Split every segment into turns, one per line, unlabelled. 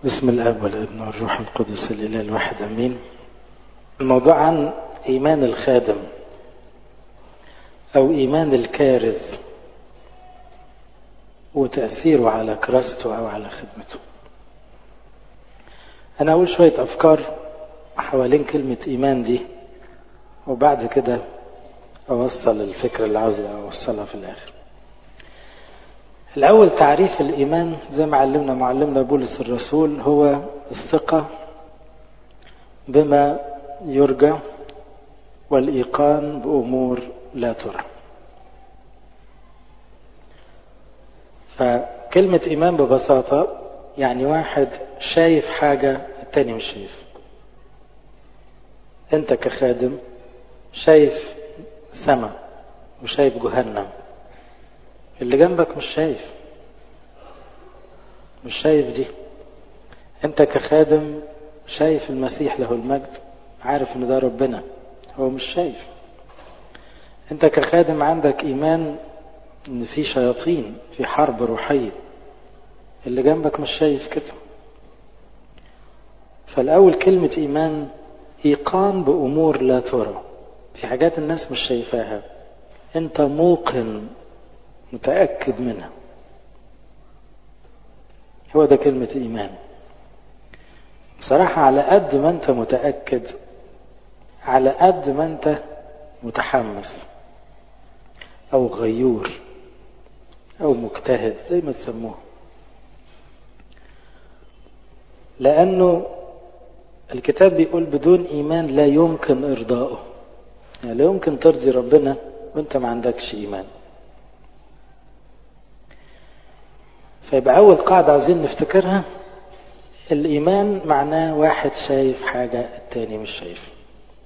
بسم الاب والابن والروح القدس الاله الواحد امين. الموضوع عن ايمان الخادم او ايمان الكارز وتاثيره على كراسته او على خدمته. انا اقول شويه افكار حوالين كلمه ايمان دي وبعد كده اوصل الفكره اللي عاوز اوصلها في الاخر. الأول تعريف الإيمان زي ما علمنا معلمنا بولس الرسول هو الثقة بما يرجى والإيقان بأمور لا ترى. فكلمة إيمان ببساطة يعني واحد شايف حاجة التاني مش شايف. أنت كخادم شايف سماء وشايف جهنم، اللي جنبك مش شايف دي. انت كخادم شايف المسيح له المجد، عارف ان ده ربنا، هو مش شايف. انت كخادم عندك ايمان ان في شياطين، في حرب روحية، اللي جنبك مش شايف كده. فالاول كلمة ايمان ايقان بامور لا ترى، في حاجات الناس مش شايفاها انت موقن متأكد منها، هو ده كلمة إيمان. بصراحة على قد ما أنت متأكد على قد ما أنت متحمس أو غيور أو مجتهد زي ما تسموه، لأنه الكتاب بيقول بدون إيمان لا يمكن إرضائه، يعني لا يمكن ترضي ربنا وأنت ما عندكش إيمان. فيبقى أول قاعدة عايزين نفتكرها، الإيمان معناه واحد شايف حاجة التاني مش شايف.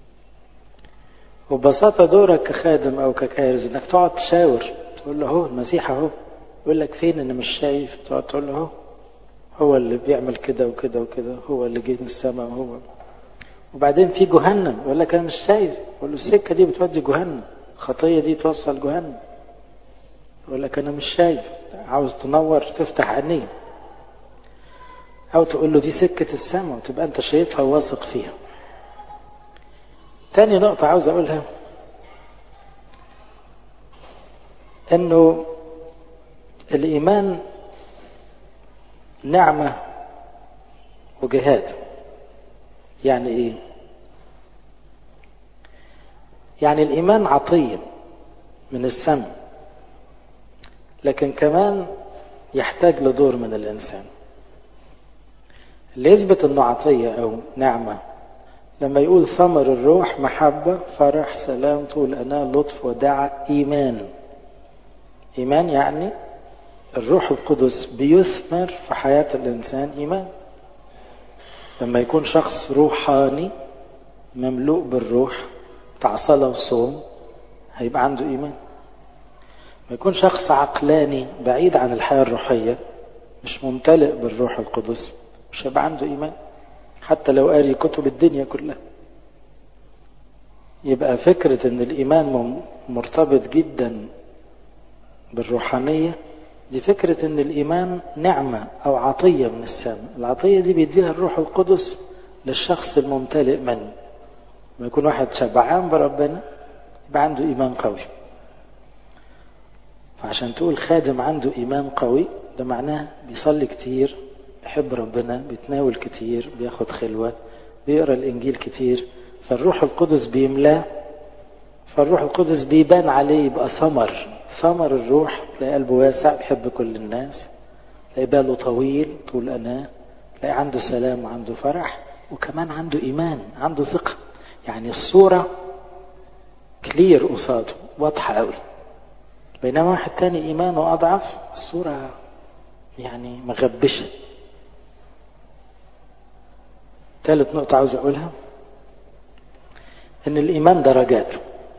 وببساطة دورك كخادم أو ككارز إنك تقعد تشاور، تقول له هو المسيح أهو، يقول لك فين إن مش شايف، تقعد تقول له هو اللي بيعمل كده وكده وكده، هو اللي جه من السماء هو. وبعدين في جهنم، يقول لك أنا مش شايف، يقول له السكة دي بتودي جهنم، الخطية دي توصل جهنم، يقول لك أنا مش شايف، عاوز تنور تفتح عينيه. أو تقول له دي سكة السماء وتبقى أنت شايفها وواثق فيها. تاني نقطة عاوز أقولها إنه الإيمان نعمة وجهاد. يعني إيه؟ يعني الإيمان عطية من السماء، لكن كمان يحتاج لدور من الإنسان. اللي يثبت إنه عطية أو نعمة لما يقول ثمر الروح محبة فرح سلام طول أناة لطف ودعة إيمان. إيمان يعني الروح القدس بيثمر في حياة الإنسان إيمان. لما يكون شخص روحاني مملوء بالروح بتاع صلاة وصوم هيبقى عنده إيمان. لما يكون شخص عقلاني بعيد عن الحياة الروحية مش ممتلئ بالروح القدس مش هيبقى عنده إيمان، حتى لو قاري كتب الدنيا كلها. يبقى فكرة ان الإيمان مرتبط جدا بالروحانية، دي فكرة ان الإيمان نعمة أو عطية من السماء. العطية دي بيديها الروح القدس للشخص الممتلئ منه. لما يكون واحد شبعان بربنا يبقى عنده إيمان قوي. فعشان تقول خادم عنده إيمان قوي ده معناه بيصلي كتير، بيحب ربنا، بيتناول كتير، بياخد خلوة، بيقرأ الإنجيل كتير، فالروح القدس بيملاه، فالروح القدس بيبان عليه، يبقى ثمر الروح. تلاقي قلبه واسع، بيحب كل الناس، تلاقي باله طويل طول أناه، تلاقي عنده سلام وعنده فرح، وكمان عنده إيمان، عنده ثقة. يعني الصورة كلير قصاده، واضحة قوي. بينما واحد تاني إيمانه أضعف الصورة يعني مغبشة. ثالث نقطة عاوز أقولها إن الإيمان درجات.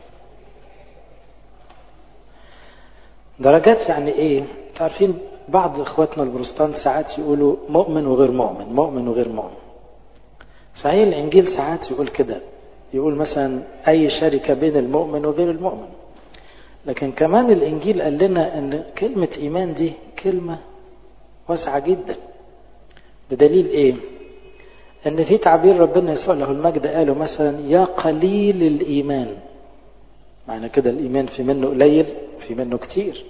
درجات يعني إيه؟ تعرفين بعض إخواتنا البروتستانت ساعات يقولوا مؤمن وغير مؤمن، مؤمن وغير مؤمن. صحيح الإنجيل ساعات يقول كده، يقول مثلا أي شركة بين المؤمن وغير المؤمن. لكن كمان الإنجيل قال لنا أن كلمة إيمان دي كلمة واسعة جدا، بدليل ايه؟ ان في تعبير ربنا يسوع له المجد قاله مثلا يا قليل الايمان. معنى كده الايمان في منه قليل، في منه كتير.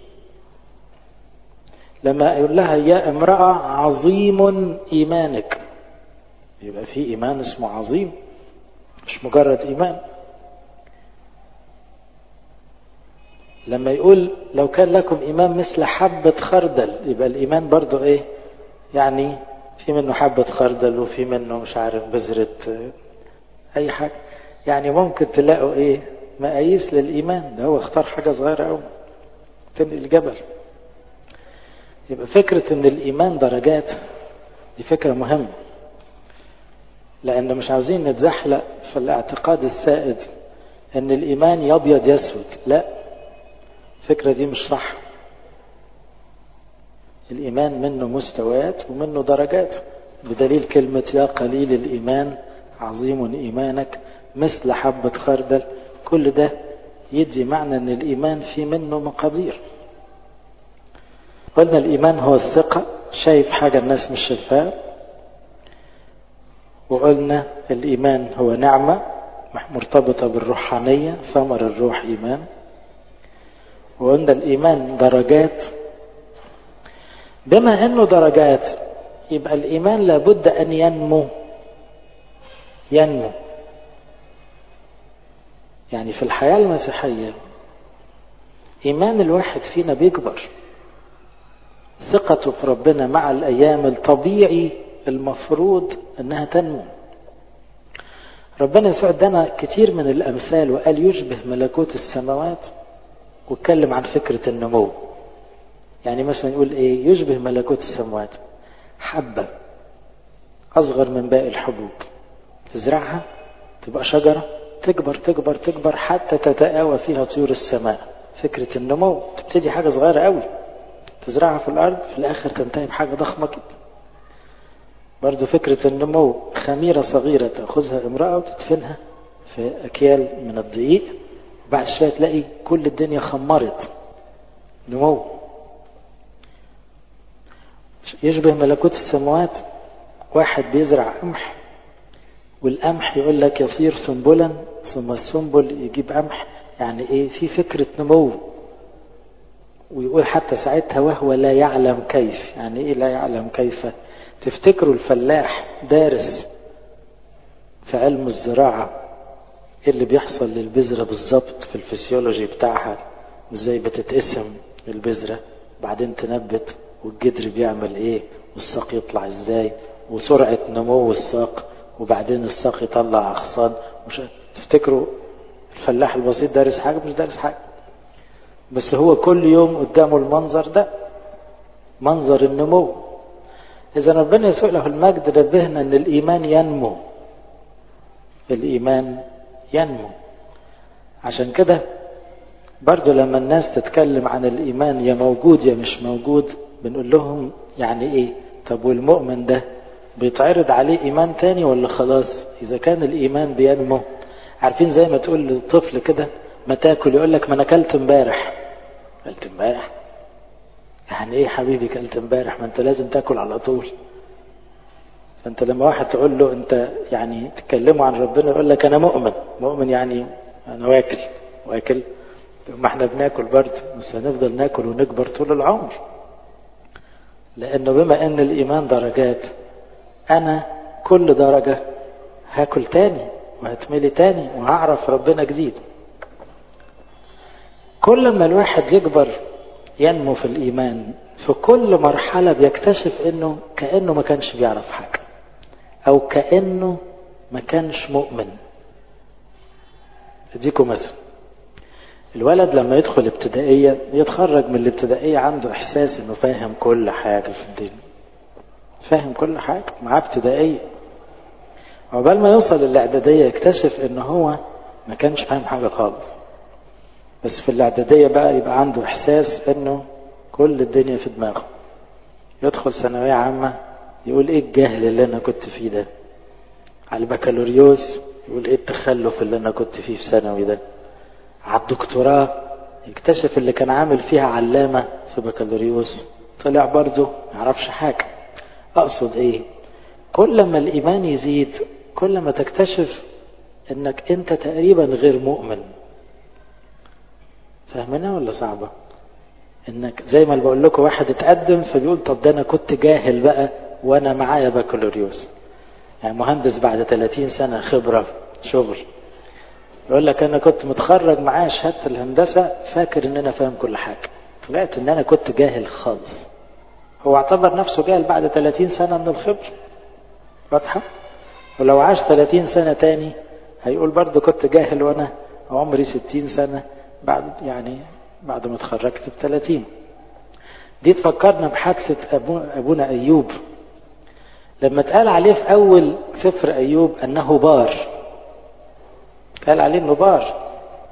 لما يقول لها يا امرأة عظيم ايمانك، يبقى في ايمان اسمه عظيم، مش مجرد ايمان. لما يقول لو كان لكم ايمان مثل حبة خردل، يبقى الايمان برضو ايه؟ يعني في منه حبة خردل وفي منه مش عارف بذرة اي حاجة. يعني ممكن تلاقوا ايه؟ مقاييس للايمان. ده هو اختار حاجة صغيرة قوي تنقل الجبل. يبقى فكرة ان الايمان درجات دي فكرة مهمة، لان مش عايزين نتزحلق في الاعتقاد السائد ان الايمان يبيض يسود. لا، الفكرة دي مش صح. الايمان منه مستويات ومنه درجات، بدليل كلمة يا قليل الايمان عظيم ايمانك مثل حبة خردل. كل ده يدي معنى ان الايمان في منه مقادير. قلنا الايمان هو الثقة، شايف حاجة الناس مش شايفاها. وقلنا الايمان هو نعمة مرتبطة بالروحانية، ثمر الروح ايمان. وقلنا الايمان درجات. بما انه درجات يبقى الايمان لابد ان ينمو. يعني في الحياة المسيحية ايمان الواحد فينا بيكبر، ثقته في ربنا مع الايام الطبيعي المفروض انها تنمو. ربنا يسوع ادانا كتير من الامثال وقال يشبه ملكوت السماوات، واتكلم عن فكرة النمو. يعني مثلا يقول ايه؟ يشبه ملكوت السماوات حبة اصغر من باقي الحبوب، تزرعها تبقى شجرة، تكبر تكبر تكبر حتى تتآوى فيها طيور السماء. فكرة النمو تبتدي حاجة صغيرة قوي، تزرعها في الارض، في الاخر تنتهي بحاجة ضخمة جدا. برضو فكرة النمو خميرة صغيرة تأخذها امرأة وتدفنها في اكيال من الدقيق، وبعد شوية تلاقي كل الدنيا خمرت. نمو. يشبه ملكوت السماوات واحد بيزرع قمح، والقمح يقول لك يصير سنبلا، ثم السنبل يجيب قمح. يعني ايه؟ في فكرة نمو. ويقول حتى ساعتها وهو لا يعلم كيف. يعني ايه لا يعلم كيف؟ تفتكروا الفلاح دارس في علم الزراعة ايه اللي بيحصل للبذرة بالظبط في الفسيولوجي بتاعها، وازاي بتتقسم البذرة بعدين تنبت، والجدر بيعمل ايه، والساق يطلع ازاي، وسرعة نمو الساق، وبعدين الساق يطلع اغصان. مش تفتكروا الفلاح البسيط دارس حاجة؟ مش دارس حاجة، بس هو كل يوم قدامه المنظر ده، منظر النمو. اذا ربنا يسوع له المجد نبهنا ان الايمان ينمو. الايمان ينمو. عشان كده برضو لما الناس تتكلم عن الايمان يا موجود يا مش موجود، بنقول لهم يعني ايه؟ طب والمؤمن ده بيتعرض عليه ايمان تاني ولا خلاص؟ اذا كان الايمان بينمو، عارفين زي ما تقول للطفل كده ما تاكل، يقول لك ما انا اكلت امبارح. اكلت امبارح؟ يعني ايه حبيبي اكلت امبارح؟ ما انت لازم تاكل على طول. فانت لما واحد تقول له انت يعني تكلمه عن ربنا يقول لك انا مؤمن. مؤمن يعني انا واكل. ما احنا بناكل برضه، بس هنفضل ناكل ونكبر طول العمر. لانه بما ان الايمان درجات، انا كل درجة هاكل تاني وهتملي تاني وهعرف ربنا جديد. كل ما الواحد يكبر ينمو في الايمان، في كل مرحلة بيكتشف انه كأنه ما كانش بيعرف حاجة، او كأنه ما كانش مؤمن. اديكم مثلا، الولد لما يدخل ابتدائية يتخرج من الابتدائية عنده احساس انه فاهم كل حاجة في الدنيا، فاهم كل حاجة، معاه ابتدائية. عقبال ما يوصل للاعدادية يكتشف انه هو ما كانش فاهم حاجة خالص. بس في الاعدادية بقى يبقى عنده احساس انه كل الدنيا في دماغه. يدخل ثانوية عامة يقول ايه الجهل اللي انا كنت فيه ده. على البكالوريوس يقول ايه التخلف اللي انا كنت فيه في ثانوي ده. على الدكتوراه يكتشف اللي كان عامل فيها علامة في بكالوريوس طلع برضه ما يعرفش حاجة. اقصد ايه؟ كل ما الإيمان يزيد كل ما تكتشف انك انت تقريبا غير مؤمن. فاهمنا ولا صعبة؟ انك زي ما بقول لكم واحد اتقدم فبيقول طب ده انا كنت جاهل بقى وانا معايا بكالوريوس، يعني مهندس بعد 30 سنة خبرة شغل، يقول لك انا كنت متخرج معايا شهادة الهندسة فاكر ان انا فاهم كل حاجة، طلعت ان انا كنت جاهل خالص. هو اعتبر نفسه جاهل بعد 30 سنة من الخبرة. واضحة؟ ولو عاش 30 سنة تاني هيقول برضو كنت جاهل وانا عمري 60 سنة بعد ما اتخرجت ب30. دي تفكرنا بحادثة أبونا أيوب لما اتقال عليه في أول سفر أيوب أنه بار، قال عليه أنه بار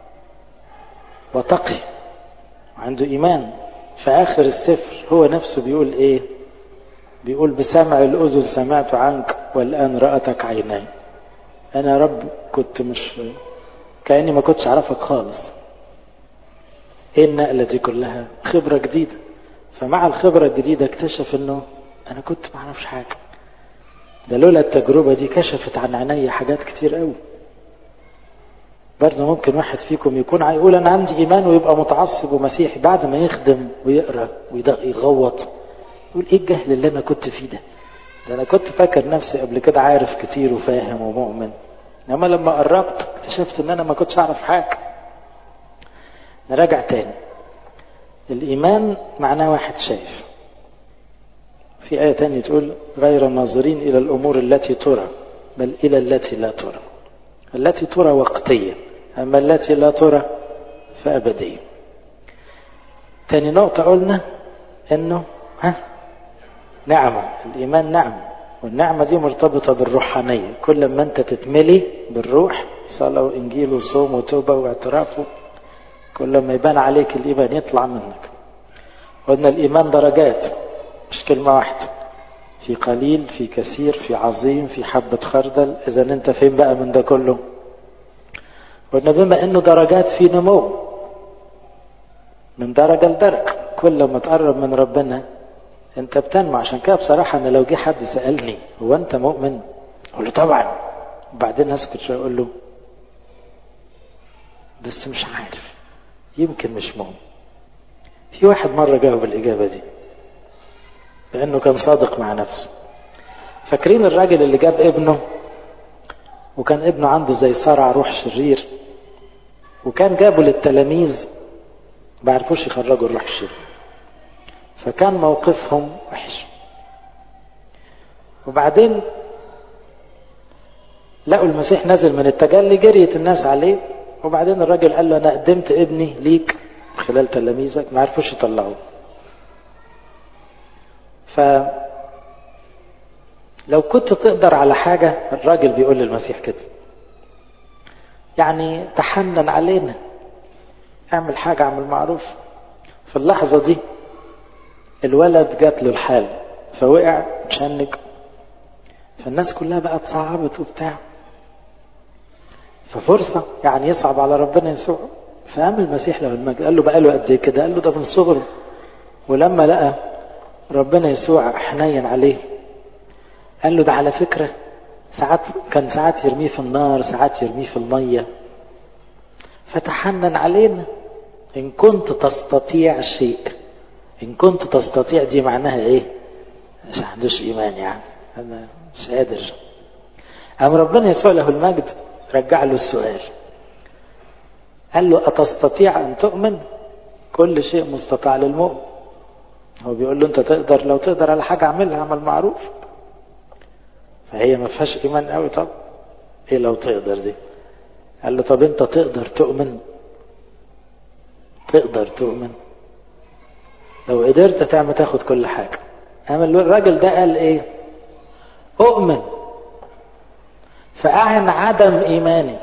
وتقي وعنده إيمان. في آخر السفر هو نفسه بيقول إيه؟ بيقول بسمع الأذن سمعت عنك والآن رأتك عيناي. أنا يا رب كنت كأني ما كنتش أعرفك خالص. إيه النقلة دي كلها؟ خبرة جديدة. فمع الخبرة الجديدة اكتشف إنه أنا كنت ما أعرفش حاجة، ده لولا التجربة دي كشفت عن عيني حاجات كتير قوي. برضه ممكن واحد فيكم يكون يقول أنا عندي إيمان ويبقى متعصب ومسيحي، بعد ما يخدم ويقرأ ويغوط يقول إيه الجهل اللي أنا كنت فيه ده أنا كنت فاكر نفسي قبل كده عارف كتير وفاهم ومؤمن، إنما لما قربت اكتشفت إن أنا ما كنتش أعرف حاجة. نراجع تاني. الإيمان معناه واحد شايف. في آية تانية تقول غير ناظرين إلى الأمور التي ترى بل إلى التي لا ترى. التي ترى وقتية، أما التي لا ترى فأبدية. تاني نقطة قلنا إنه نعمة. الإيمان نعمة، والنعمة دي مرتبطة بالروحانية. كل ما أنت تتملي بالروح، صلاة وإنجيل وصوم وتوبة واعتراف، كل ما يبان عليك الإيمان يطلع منك. قلنا الإيمان درجات مش كلمة واحدة، في قليل في كثير في عظيم في حبة خردل. إذا أنت فين بقى من ده كله؟ قلنا بما أنه درجات في نمو من درجة لدرجة، كل ما تقرب من ربنا أنت بتنمو. عشان كده بصراحة أنا لو جه حد سألني هو أنت مؤمن؟ أقول له طبعا، وبعدين هسكت شوية أقول له بس مش عارف، يمكن مش مؤمن. في واحد مرة جاوب الإجابة دي لأنه كان صادق مع نفسه. فاكرين الراجل اللي جاب ابنه وكان ابنه عنده زي صرع روح شرير، وكان جابه للتلاميذ ما عرفوش يخرجوا الروح الشرير، فكان موقفهم وحش. وبعدين لقوا المسيح نزل من التجلي، جريت الناس عليه، وبعدين الراجل قال له أنا قدمت ابني ليك خلال تلاميذك، ما عرفوش يطلعوه. فلو كنت تقدر على حاجة، الراجل بيقول للمسيح كده، يعني تحنن علينا، اعمل حاجة، اعمل معروف. في اللحظة دي الولد جات له الحال فوقع مشنج، فالناس كلها بقى تصعبت وبتاع، ففرصة يعني يصعب على ربنا يسوع. فقام المسيح له المجد قال له بقى له قد ايه كده؟ قال له ده من صغره. ولما لقى ربنا يسوع حنين عليه قال له ده على فكرة ساعات يرميه في النار، ساعات يرميه في المية، فتحنن علينا. إن كنت تستطيع شيء، إن كنت تستطيع دي معناها إيه؟ مش عندوش إيمان، يعني أنا مش قادر. قام ربنا يسوع له المجد رجع له السؤال، قال له أتستطيع أن تؤمن؟ كل شيء مستطاع للمؤمن. هو بيقول له أنت تقدر، لو تقدر على حاجة اعملها، عمل معروف. فهي ما فيهاش إيمان قوي. طب إيه لو تقدر دي؟ قال له طب أنت تقدر تؤمن؟ تقدر تؤمن؟ لو قدرت تعمل تاخد كل حاجة. أما الراجل ده قال إيه؟ أؤمن، فأعن عدم إيماني.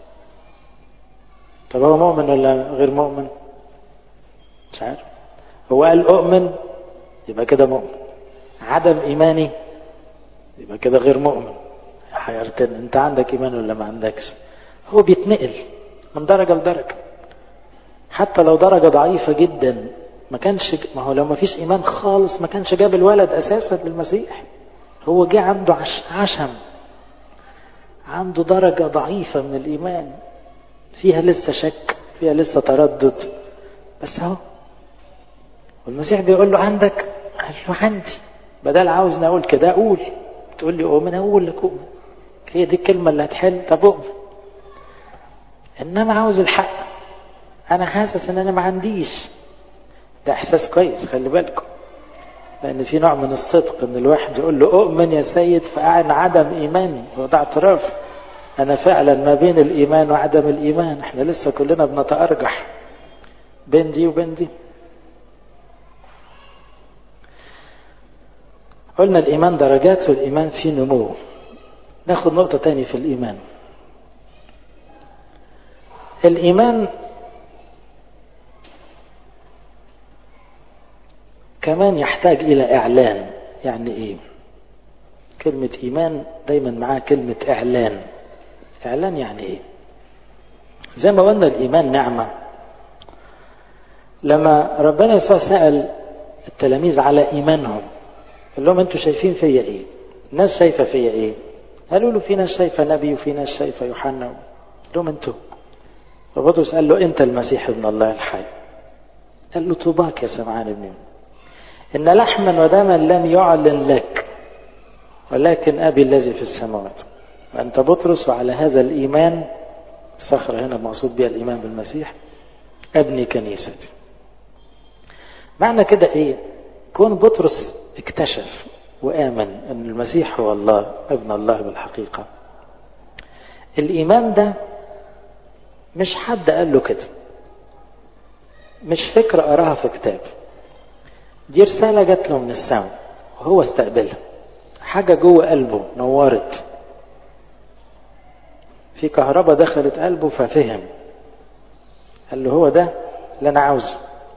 طب هو مؤمن ولا غير مؤمن؟ مش عارف. هو قال أؤمن يبقى كده مؤمن، عدم إيماني يبقى كده غير مؤمن. حيرتني، أنت عندك إيمان ولا ما عندكش؟ هو بيتنقل من درجة لدرجة، حتى لو درجة ضعيفة جدا. ما هو لو ما فيش إيمان خالص ما كانش جاب الولد أساسا للمسيح. هو جه عنده عشم، عنده درجة ضعيفة من الإيمان، فيها لسه شك، فيها لسه تردد، بس اهو. والمسيح بيقول له عندك؟ قال له عندي. بدل عاوزني اقول كده اقول، تقول لي اؤمن اقول لك اؤمن، هي دي الكلمة اللي هتحل، طب اؤمن. انما عاوز الحق، انا حاسس ان انا ما عنديش، ده احساس كويس، خلي بالكم، لان في نوع من الصدق ان الواحد يقول له اؤمن يا سيد فاعن عدم ايماني، هو ده اعتراف انا فعلا ما بين الايمان وعدم الايمان. احنا لسه كلنا بنتأرجح بين دي وبين دي. قلنا الإيمان درجات، والإيمان فيه نمو. ناخد نقطة تاني في الإيمان. الإيمان كمان يحتاج إلى إعلان. يعني إيه؟ كلمة إيمان دايما معاها كلمة إعلان. إعلان يعني إيه؟ زي ما قلنا الإيمان نعمة. لما ربنا يسوع سأل التلاميذ على إيمانهم، قال لهم انتوا شايفين فيا ايه؟ الناس شايفه فيا ايه؟ قالوا له في ناس شايفه نبي وفي ناس شايفه يوحنا. قال لهم انتوا. فبطرس قال له انت المسيح ابن الله الحي. قال له طوباك يا سمعان ابن، ان لحما ودما لم يعلن لك ولكن ابي الذي في السماوات. وانت بطرس وعلى هذا الايمان، الصخره هنا مقصود بها الايمان بالمسيح، ابني كنيستي. معنى كده ايه؟ كون بطرس اكتشف وآمن أن المسيح هو الله ابن الله بالحقيقة، الإيمان ده مش حد قال له كده، مش فكرة قراها في كتاب، دي رسالة جات له من السماء وهو استقبلها، حاجة جوه قلبه نورت، في كهرباء دخلت قلبه ففهم، قال له هو ده اللي أنا عاوزه.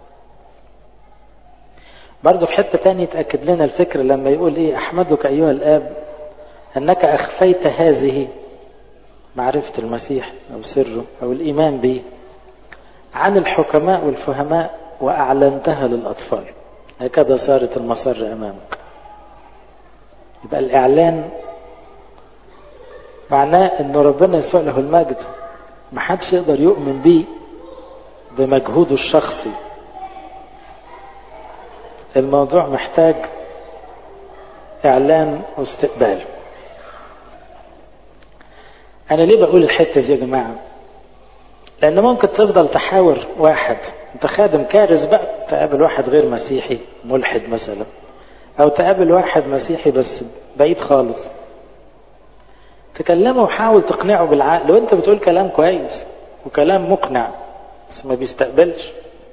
برضه في حتة تانية يتأكد لنا الفكر لما يقول ايه؟ احمدك ايها الاب انك اخفيت هذه، معرفة المسيح او سره او الايمان به، عن الحكماء والفهماء واعلنتها للاطفال، هكذا صارت المسار امامك. يبقى الاعلان معناه ان ربنا يسوع له المجد محدش يقدر يؤمن به بمجهوده الشخصي. الموضوع محتاج اعلان واستقبال. انا ليه بقول الحتة دي يا جماعة؟ لان ممكن تفضل تحاور واحد، انت خادم كارث بقى، تقابل واحد غير مسيحي ملحد مثلا، او تقابل واحد مسيحي بس بعيد خالص، تكلمه وحاول تقنعه بالعقل، وانت بتقول كلام كويس وكلام مقنع بس ما بيستقبلش.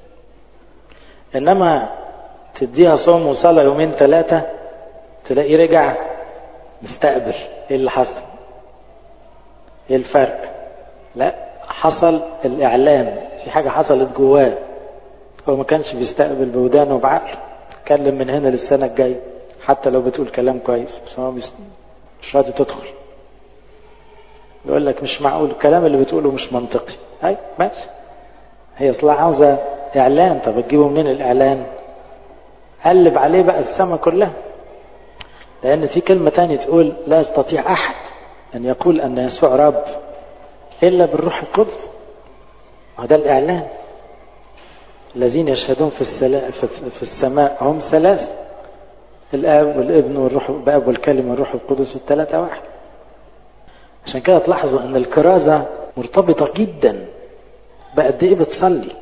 انما تديها صوم وصلاة يومين ثلاثة تلاقيه رجع مستقبل. ايه اللي حصل؟ ايه الفرق؟ لا، حصل الاعلان، في حاجة حصلت جواه، هو ما كانش بيستقبل بودانه وبعقله، اتكلم من هنا للسنة الجاية حتى لو بتقول كلام كويس، بس هو مش راضي تدخل، يقول لك مش معقول الكلام اللي بتقوله مش منطقي. هاي بس هي اصلا عاوزة اعلان. طب تجيبه منين الاعلان؟ قلب عليه بقى السماء كلها، لان في كلمة تانية تقول لا يستطيع احد ان يقول ان يسوع رب الا بالروح القدس. وهذا الاعلان. الذين يشهدون في السماء هم ثلاث، الاب والابن والروح، الاب والكلمة والروح القدس، الثلاثة واحد. عشان كده تلاحظوا ان الكرازة مرتبطة جدا بقد ايه بتصلي،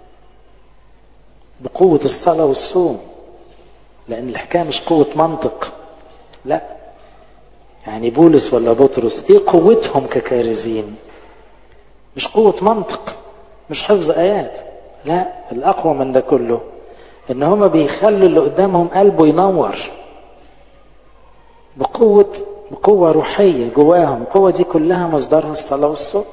بقوة الصلاة والصوم، لان الحكاية مش قوة منطق، لا. يعني بولس ولا بطرس ايه قوتهم ككارزين؟ مش قوة منطق، مش حفظ ايات، لا. الاقوى من ده كله ان هما بيخلوا اللي قدامهم قلبه ينور بقوة روحية جواهم. القوة دي كلها مصدرها الصلاة والصوم.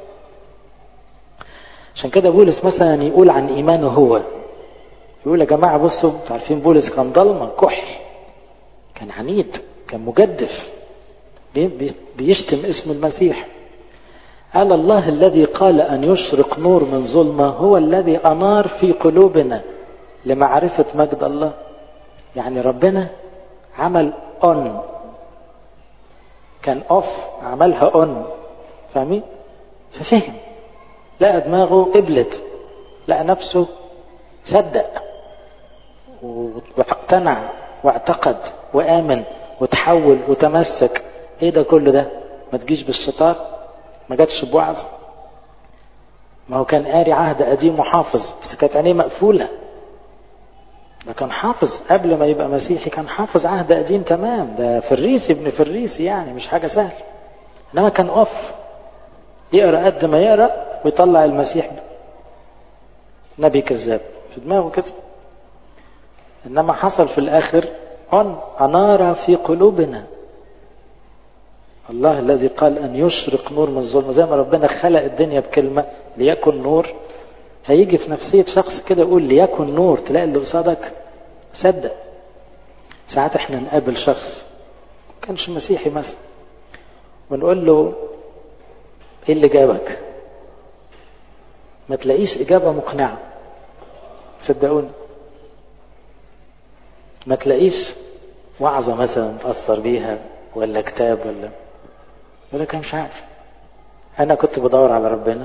عشان كده بولس مثلا يقول عن ايمانه، هو يقول يا جماعة بصوا، عارفين بولس كان ضلمة كحل، كان عنيد، كان مجدف، بيشتم اسم المسيح. قال الله الذي قال أن يشرق نور من ظلمة هو الذي أنار في قلوبنا لمعرفة مجد الله. يعني ربنا عمل كان اوف عملها اون. فاهمين؟ ففهم، لقى دماغه قبلت، لقى نفسه صدق واقتنع واعتقد وآمن وتحول وتمسك. ايه ده كله ده؟ ما تجيش بالشطار، ما جاتش بوعظ. ما هو كان قاري عهد قديم وحافظ، بس كانت عينيه مقفولة. ده كان حافظ قبل ما يبقى مسيحي، كان حافظ عهد قديم تمام، ده فريسي ابن فريسي يعني، مش حاجة سهل. انما كان اوف، يقرأ قد ما يقرأ ويطلع المسيح نبي كذاب في دماغه كده. انما حصل في الاخر انار في قلوبنا. الله الذي قال ان يشرق نور من الظلمة، زي ما ربنا خلق الدنيا بكلمة ليكن نور، هيجي في نفسية شخص كده يقول ليكن نور، تلاقي اللي قصادك صدق. ساعات احنا نقابل شخص كانش مسيحي مثلا ونقول له ايه اللي جابك؟ ما تلاقيش اجابة مقنعة، صدقوني. ما تلاقيش وعظة مثلا تأثر بيها ولا كتاب ولا كان مش عارف. انا كنت بدور على ربنا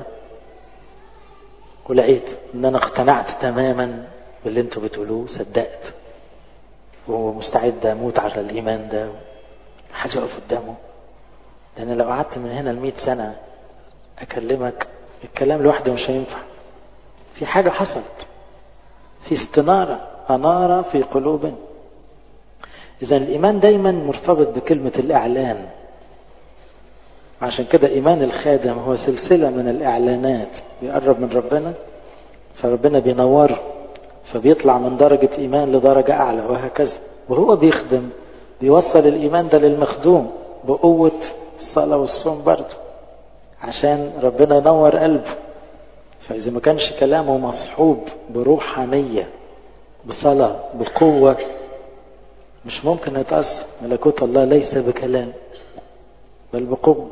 ولقيت ان انا اقتنعت تماما باللي انتوا بتقولوه، صدقت ومستعد اموت على الايمان ده، محدش يقف قدامه. لان لو قعدت من هنا ل100 سنة اكلمك الكلام لوحده مش هينفع. في حاجة حصلت، في استنارة، انارة في قلوبنا. اذا الايمان دايما مرتبط بكلمة الاعلان. عشان كده ايمان الخادم هو سلسلة من الاعلانات، بيقرب من ربنا فربنا بينوره، فبيطلع من درجة ايمان لدرجة اعلى، وهكذا. وهو بيخدم بيوصل الايمان ده للمخدوم بقوة الصلاة والصوم برضه، عشان ربنا ينور قلبه. فاذا ما كانش كلامه مصحوب بروحانية بصلاة بقوة مش ممكن يتأثر. ملكوت الله ليس بكلام بل بقوة.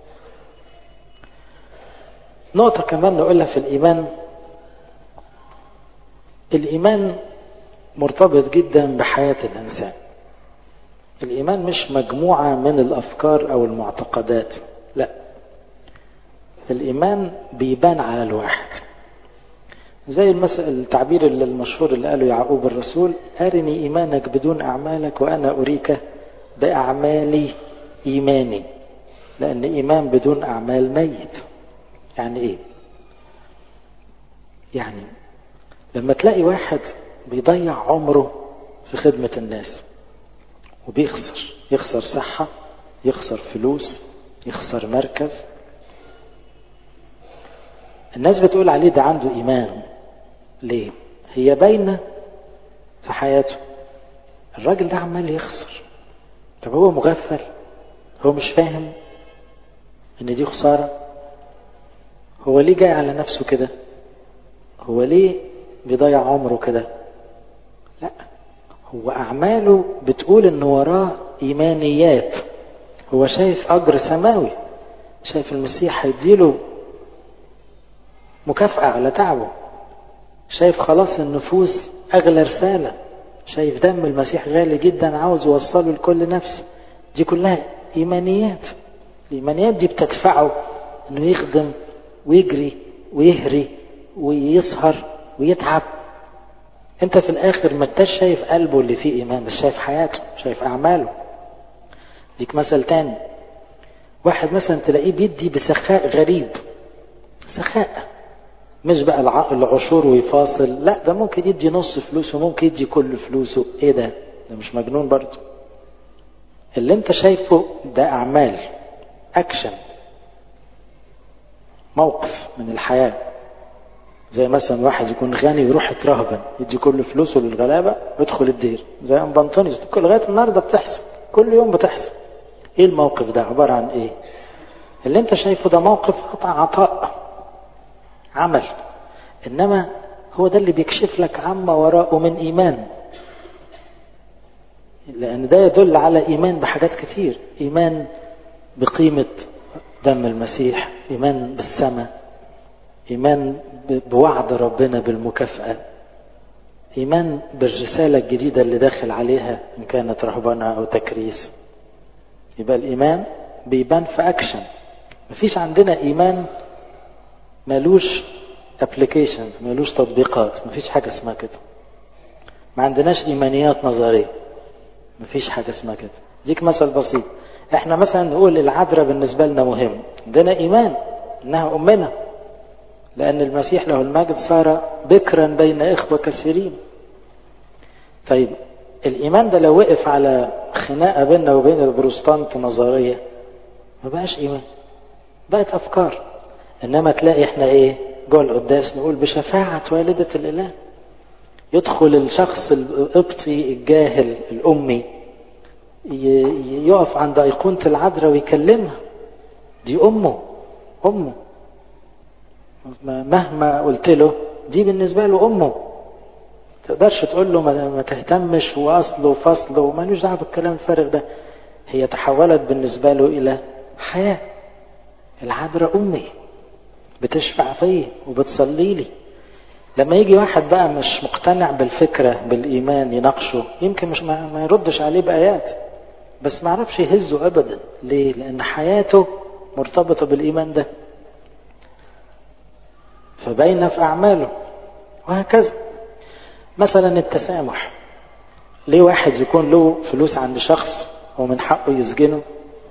نقطة كمان نقولها في الإيمان، الإيمان مرتبط جدا بحياة الإنسان. الإيمان مش مجموعة من الأفكار أو المعتقدات، لا، الإيمان بيبان على الواحد. زي التعبير المشهور اللي قاله يعقوب الرسول: أرني إيمانك بدون أعمالك وأنا أريك بأعمالي إيماني. لأن إيمان بدون أعمال ميت. يعني إيه؟ يعني لما تلاقي واحد بيضيع عمره في خدمة الناس يخسر صحة، يخسر فلوس، يخسر مركز، الناس بتقول عليه ده عنده إيمان. ليه؟ هي باينة في حياته. الراجل ده عمال يخسر. طب هو مغفل؟ هو مش فاهم ان دي خسارة؟ هو ليه جاي على نفسه كده؟ هو ليه بيضيع عمره كده؟ لا، هو أعماله بتقول ان وراه إيمانيات. هو شايف أجر سماوي، شايف المسيح هيديله مكافأة على تعبه، شايف خلاص النفوس أغلى رسالة، شايف دم المسيح غالي جدا عاوز يوصله لكل نفس. دي كلها إيمانيات. الإيمانيات دي بتدفعه انه يخدم ويجري ويهري ويسهر ويتعب. انت في الاخر ما انتش شايف قلبه اللي فيه ايمان، بس شايف حياته، شايف اعماله. ديك مثل تاني، واحد مثلا تلاقيه بيدي بسخاء غريب، سخاء مش بقى العشور ويفاصل، لا، ده ممكن يدي نص فلوسه، ممكن يدي كل فلوسه. ايه ده مش مجنون برضه؟ اللي انت شايفه ده اعمال، اكشن، موقف من الحياة. زي مثلا واحد يكون غني ويروح يترهبن، يدي كل فلوسه للغلابة ويدخل الدير زي ام بنطونيوس. لغاية النهاردة بتحصل، كل يوم بتحصل. ايه الموقف ده؟ عبارة عن ايه؟ اللي انت شايفه ده موقف عطاء، عمل. انما هو ده اللي بيكشف لك عما وراءه من ايمان، لان ده يدل على ايمان بحاجات كتير. ايمان بقيمة دم المسيح، ايمان بالسماء، ايمان بوعد ربنا بالمكافأة، ايمان بالرسالة الجديدة اللي داخل عليها ان كانت رهبنة او تكريس. يبقى الايمان بيبان في اكشن. مفيش عندنا ايمان مالوش ابليكيشنز، مالوش تطبيقات. مفيش حاجة اسمها كده. ما عندناش ايمانيات نظرية، مفيش حاجة اسمها كده. ديك مثل بسيط، احنا مثلا نقول العذراء بالنسبة لنا مهم، عندنا ايمان انها امنا، لان المسيح له المجد صار بكرا بين اخوة كثيرين. طيب الايمان ده لو وقف على خناقة بيننا وبين البروتستانت نظرية ما بقاش ايمان، بقت افكار. انما تلاقي احنا ايه جوه القداس نقول بشفاعة والدة الاله، يدخل الشخص القبطي الجاهل الامي يقف عند ايقونة العذراء ويكلمها، دي امه مهما قلت له دي بالنسبة له امه. تقدرش تقول له ما تهتمش واصله وفصله ومالوش دعوه بالكلام الفارغ ده. هي تحولت بالنسبة له الى حياة. العذراء امي بتشفع فيه وبتصلي لي. لما يجي واحد بقى مش مقتنع بالفكرة بالايمان يناقشه، يمكن مش ما يردش عليه بايات، بس ما عرفش يهزه ابدا. ليه؟ لان حياته مرتبطة بالايمان ده، فبين في اعماله. وهكذا مثلا التسامح، ليه واحد يكون له فلوس عند شخص ومن حقه يسجنه،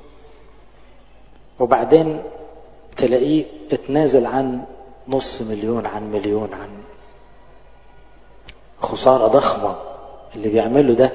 وبعدين تلاقيه اتنازل عن $500,000 عن مليون، عن خسارة ضخمة. اللي بيعمله ده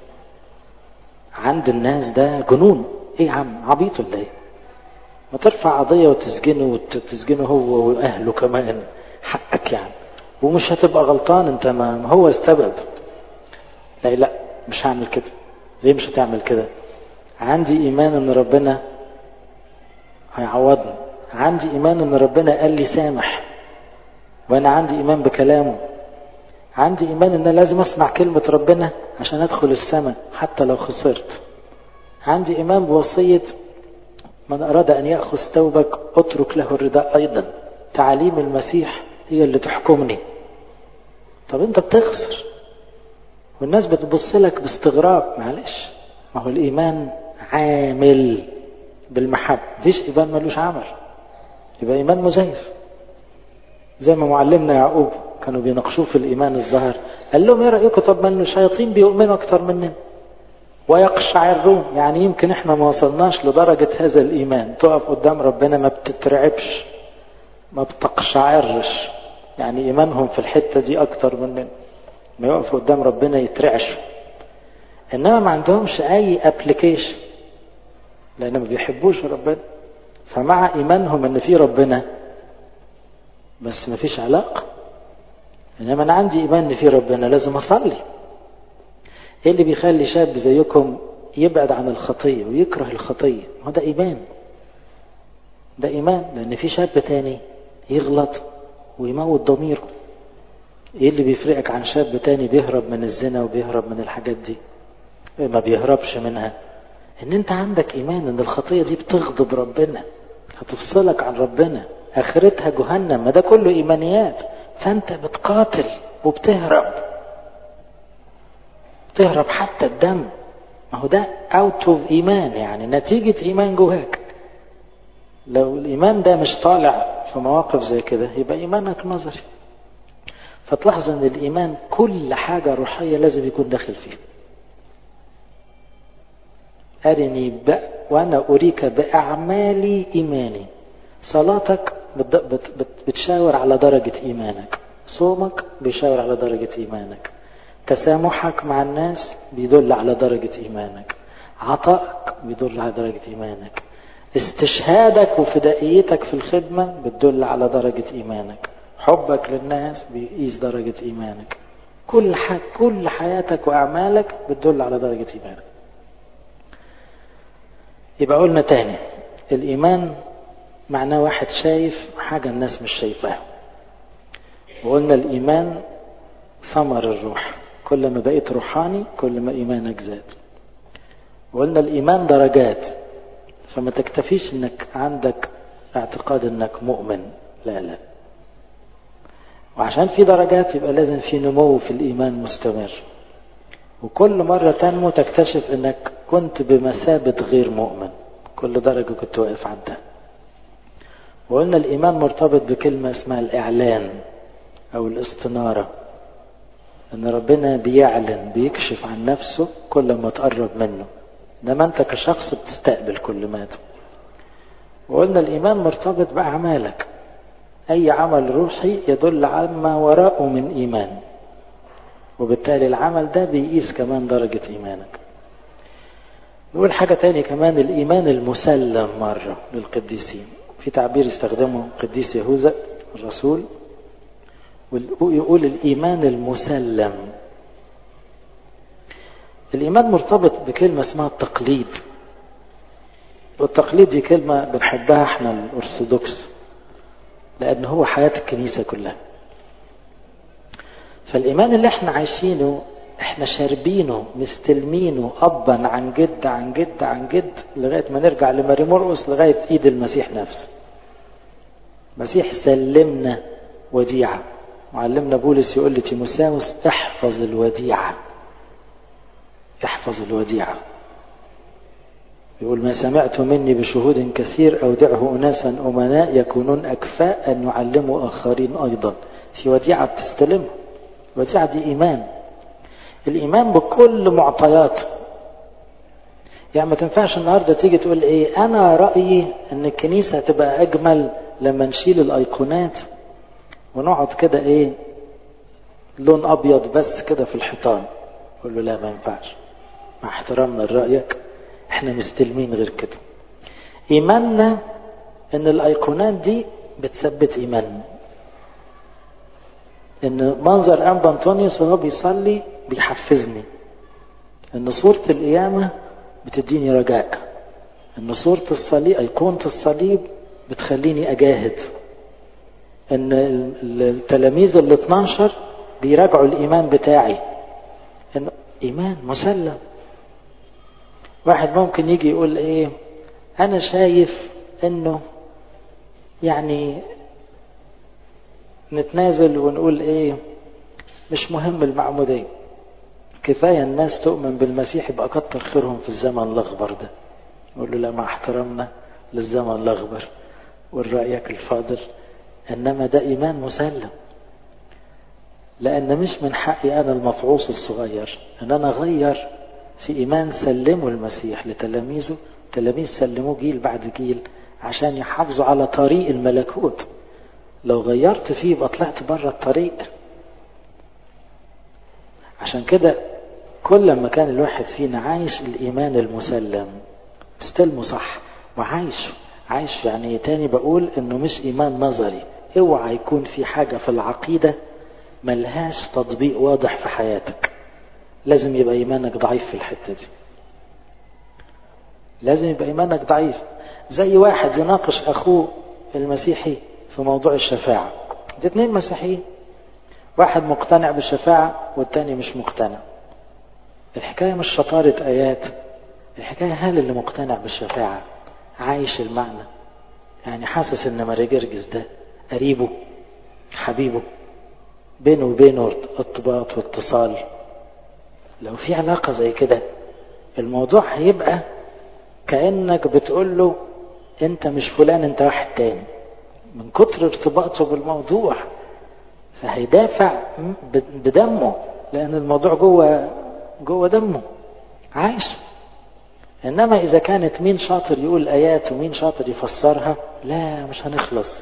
عند الناس ده جنون. ايه يا عم، عبيط ولا ايه؟ ما ترفع قضية وتسجنه هو واهله كمان، حقك يعني، ومش هتبقى غلطان انت، ما هو السبب. لا مش هعمل كده. ليه مش هتعمل كده؟ عندي ايمان ان ربنا هيعوضني، عندي ايمان ان ربنا قال لي سامح، وانا عندي ايمان بكلامه، عندي ايمان ان لازم اسمع كلمة ربنا عشان ادخل السماء حتى لو خسرت، عندي ايمان بوصية من اراد ان يأخذ ثوبك اترك له الرداء ايضا. تعاليم المسيح هي اللي تحكمني. طب انت بتخسر والناس بتبص لك باستغراب، معلش، ما هو الايمان عامل بالمحبة. مفيش ايمان ملوش عمل، يبقى ايمان مزيف. زي ما معلمنا يعقوب كانوا بيناقشوه في الايمان الظاهر، قال لهم ايه رايكم؟ طب ما الشياطين بيؤمنوا اكتر مننا ويقشعرون، يعني يمكن احنا ما وصلناش لدرجة هذا الايمان. تقف قدام ربنا ما بتترعبش، ما بتقشعرش، يعني ايمانهم في الحتة دي اكتر مننا. ما يقفوا قدام ربنا يترعشوا، انما ما عندهمش اي ابليكيشن لان ما بيحبوش ربنا. فمع ايمانهم ان في ربنا بس ما فيش علاقة. انما انا عندي ايمان ان في ربنا لازم اصلي. ايه اللي بيخلي شاب زيكم يبعد عن الخطية ويكره الخطية؟ هو ده ايمان. ده ايمان، لان في شاب تاني يغلط ويموت ضميره. ايه اللي بيفرقك عن شاب تاني بيهرب من الزنا وبيهرب من الحاجات دي؟ ما بيهربش منها، ان انت عندك ايمان ان الخطية دي بتغضب ربنا، هتفصلك عن ربنا، اخرتها جهنم. ما ده كله ايمانيات. فانت بتقاتل وبتهرب، تهرب حتى الدم. ما هو ده اوت اوف ايمان، يعني نتيجة ايمان جواك. لو الايمان ده مش طالع في مواقف زي كده يبقى ايمانك نظري. فتلاحظ ان الايمان كل حاجة روحية لازم يكون داخل فيه. أرني وأنا أريك بأعمالي إيماني. صلاتك بتشاور على درجة إيمانك، صومك بيشاور على درجة إيمانك، تسامحك مع الناس بيدل على درجة إيمانك، عطائك بيدل على درجة إيمانك، استشهادك وفدائيتك في الخدمة بتدل على درجة إيمانك، حبك للناس بيقيس درجة إيمانك. كل حياتك وأعمالك بتدل على درجة إيمانك. يبقى قلنا تاني، الإيمان معناه واحد شايف حاجة الناس مش شايفاها. وقلنا الإيمان ثمر الروح، كل ما بقيت روحاني كل ما إيمانك زاد. وقلنا الإيمان درجات، فما تكتفيش انك عندك اعتقاد انك مؤمن، لا. وعشان في درجات يبقى لازم في نمو في الإيمان مستمر، وكل مرة تنمو تكتشف انك كنت بمثابة غير مؤمن، كل درجة كنت واقف عندها. وقلنا الإيمان مرتبط بكلمة اسمها الإعلان أو الاستنارة، أن ربنا بيعلن بيكشف عن نفسه كل ما تقرب منه، إنما أنت كشخص بتستقبل كل ما ده. وقلنا الإيمان مرتبط بأعمالك، أي عمل روحي يدل على ما وراءه من إيمان، وبالتالي العمل ده بيقيس كمان درجة إيمانك. نقول حاجة تاني كمان، الإيمان المسلم مرة للقديسين، في تعبير استخدمه قديس يهوذا الرسول ويقول الإيمان المسلم. الإيمان مرتبط بكلمة اسمها التقليد، والتقليد دي كلمة بنحبها احنا الأرثوذكس لأن هو حياة الكنيسة كلها. فالإيمان اللي احنا عايشينه احنا شاربينه مستلمينه أبا عن جد عن جد عن جد لغاية ما نرجع لماري مرقس لغاية ايد المسيح نفسه. المسيح سلمنا وديعة، معلمنا بولس يقول لتيموثاوس احفظ الوديعة، احفظ الوديعة. يقول ما سمعت مني بشهود كثير أودعه أناسا أمناء يكونون أكفاء أن يعلموا آخرين أيضا. في وديعة بتستلمها، وديعة دي إيمان، الإيمان بكل معطياته. يعني ما تنفعش النهاردة تيجي تقول إيه أنا رأيي أن الكنيسة تبقى أجمل لما نشيل الأيقونات ونقعد كده إيه لون أبيض بس كده في الحيطان. قول له لا ما ينفعش، مع احترامنا لرأيك احنا مستلمين غير كده. إيماننا أن الأيقونات دي بتثبت إيماننا، أن منظر أنبا أنطونيوس وهو بيصلي بيحفزني، أن صورة القيامة بتديني رجاء، أن صورة الصليب أيقونة الصليب بتخليني أجاهد، أن التلاميذ ال 12 بيراجعوا الإيمان بتاعي، أن إيمان مسلم. واحد ممكن يجي يقول إيه أنا شايف أنه يعني نتنازل ونقول إيه مش مهم المعمودية، كفاية الناس تؤمن بالمسيح يبقى كتر خيرهم في الزمن الأخضر ده. نقول له لا مع احترامنا للزمن الأخضر والرأيك الفاضل، إنما ده إيمان مسلم، لأن مش من حقي أنا المفعوص الصغير أن أنا أغير في إيمان سلمه المسيح لتلاميذه، تلاميذ سلموه جيل بعد جيل عشان يحافظوا على طريق الملكوت. لو غيرت فيه يبقى طلعت بره الطريق. عشان كده كل ما كان الواحد فينا عايش الإيمان المسلم استلمه صح وعايش يعني تاني بقول إنه مش إيمان نظري. اوعى يكون في حاجة في العقيدة ملهاش تطبيق واضح في حياتك، لازم يبقى إيمانك ضعيف في الحتة دي، لازم يبقى إيمانك ضعيف. زي واحد يناقش أخوه المسيحي في موضوع الشفاعة، دي اتنين مسيحيين، واحد مقتنع بالشفاعة والتاني مش مقتنع. الحكاية مش شطارة آيات، الحكاية هل اللي مقتنع بالشفاعة عايش المعنى، يعني حاسس ان ماري جرجس ده قريبه حبيبه بينه وبينه ارتباط واتصال. لو في علاقة زي كده الموضوع هيبقى كأنك بتقول له انت مش فلان انت واحد تاني، من كتر ارتباطه بالموضوع فهيدافع بدمه لأن الموضوع جوه دمه عايش. إنما إذا كانت مين شاطر يقول آيات ومين شاطر يفسرها، لا مش هنخلص.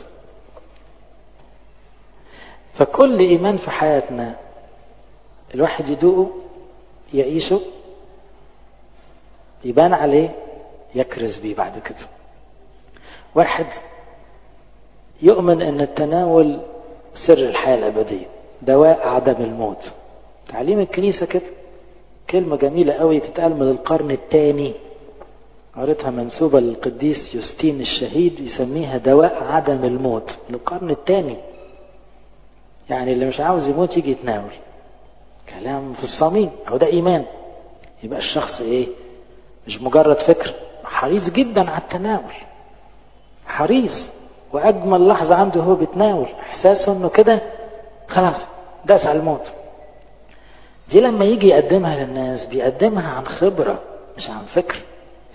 فكل إيمان في حياتنا الواحد يدوقه يعيشه يبان عليه يكرز بيه بعد كده. واحد يؤمن أن التناول سر الحياة الأبدية، دواء عدم الموت. تعليم الكنيسة كده كلمة جميلة قوي تتقال من القرن الثاني، قريتها منسوبة للقديس يوستين الشهيد، يسميها دواء عدم الموت من القرن الثاني. يعني اللي مش عاوز يموت يجي يتناول، كلام في الصميم. أو ده إيمان. يبقى الشخص إيه؟ مش مجرد فكر، حريص جدا على التناول، حريص، وأجمل لحظة عنده هو بيتناول إحساسه إنه كده خلاص داس على الموت. دي لما يجي يقدمها للناس بيقدمها عن خبرة مش عن فكر.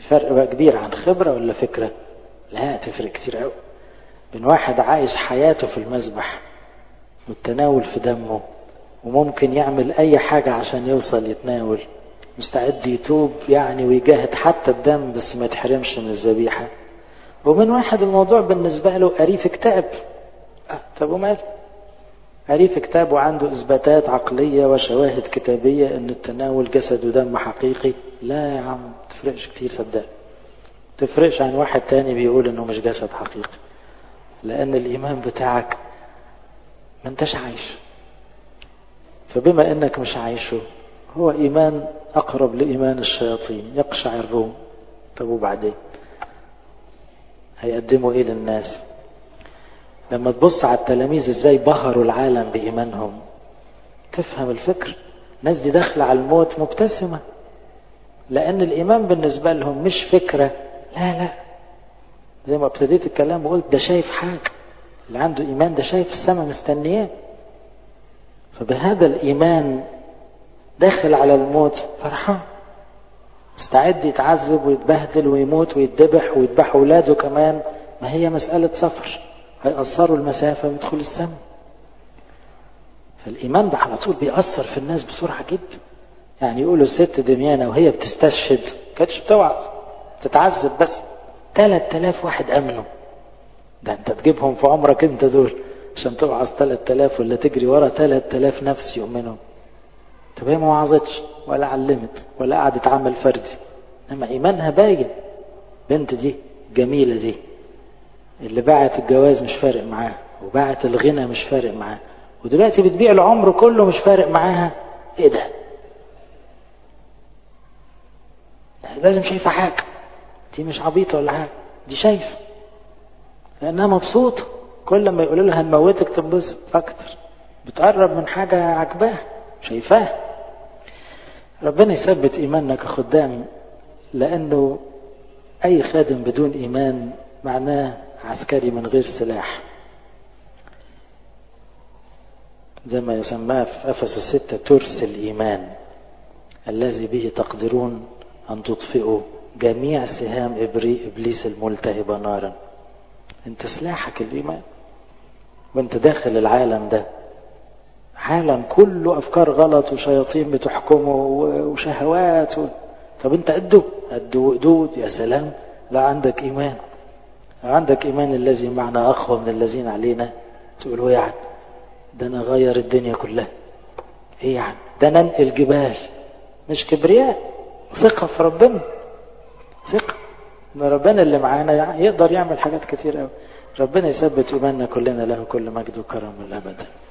فرق بقى كبير عن خبرة ولا فكرة. لا، تفرق كتير قوي بين واحد عايش حياته في المذبح والتناول في دمه، وممكن يعمل اي حاجة عشان يوصل يتناول، مستعد يتوب يعني ويجاهد حتى الدم بس ما يتحرمش من الذبيحة، ومن واحد الموضوع بالنسبة له قريه في كتاب. طب ومال؟ قريه في كتاب وعنده اثباتات عقلية وشواهد كتابية ان التناول جسد ودم حقيقي. لا يا عم، تفرقش كتير صدق، تفرقش عن واحد تاني بيقول انه مش جسد حقيقي، لان الايمان بتاعك ما انتش عايش. فبما انك مش عايشه، هو ايمان اقرب لايمان الشياطين، يقشع الروم. طب وبعدين هيقدموا ايه للناس؟ لما تبص على التلاميذ ازاي بهروا العالم بايمانهم تفهم الفكر. الناس دي داخله على الموت مبتسمه، لان الايمان بالنسبه لهم مش فكره. لا، زي ما ابتديت الكلام وقلت، ده شايف حاجه. اللي عنده ايمان ده شايف السماء مستنياه. فبهذا الايمان داخل على الموت فرحان، مستعد يتعذب ويتبهدل ويموت ويتذبح ويذبح اولاده كمان. ما هي مسألة سفر، هيقصروا المسافة ويدخل السماء. فالإيمان ده على طول بيأثر في الناس بسرعة جدا. يعني يقولوا الست دميانة وهي بتستشهد كانتش بتوعظ، تتعذب بس 3000 واحد أمنوا. ده انت تجيبهم في عمرك انت دول عشان توعظ 3000 ولا تجري ورا 3000 نفس يؤمنوا. طب هي ما وعظتش ولا علمت ولا قعدت عمل فردي، انما ايمانها باين. بنت دي جميلة دي اللي باعت الجواز مش فارق معاها، وباعت الغنى مش فارق معاها، ودلوقتي بتبيع العمر كله مش فارق معاها. ايه ده؟ لازم شايفة حاجة. دي مش عبيطة ولا حاجة، دي شايفة، لانها مبسوطة. كل ما يقولوا لها هنموتك تنبسط اكتر، بتقرب من حاجة عجباها شايفاها. ربنا يثبت ايماننا كخدام، لانه اي خادم بدون ايمان معناه عسكري من غير سلاح، زي ما يسمى في افسس 6 ترس الايمان الذي به تقدرون ان تطفئوا جميع سهام ابليس الملتهبة نارا. انت سلاحك الايمان، وانت داخل العالم ده عالم كله افكار غلط وشياطين بتحكمه وشهوات طب انت قد وقدود. يا سلام، لا عندك ايمان. لو عندك ايمان الذي معنا اقوى من الذين علينا، تقولوا يعني ده انا غير الدنيا كلها. ايه يعني؟ ده ننقل جبال. مش كبرياء، ثقة في ربنا، ثقة ان ربنا اللي معانا يقدر يعمل حاجات كتير قوي. ربنا يثبت ايماننا كلنا، له كل مجد وكرم الابد.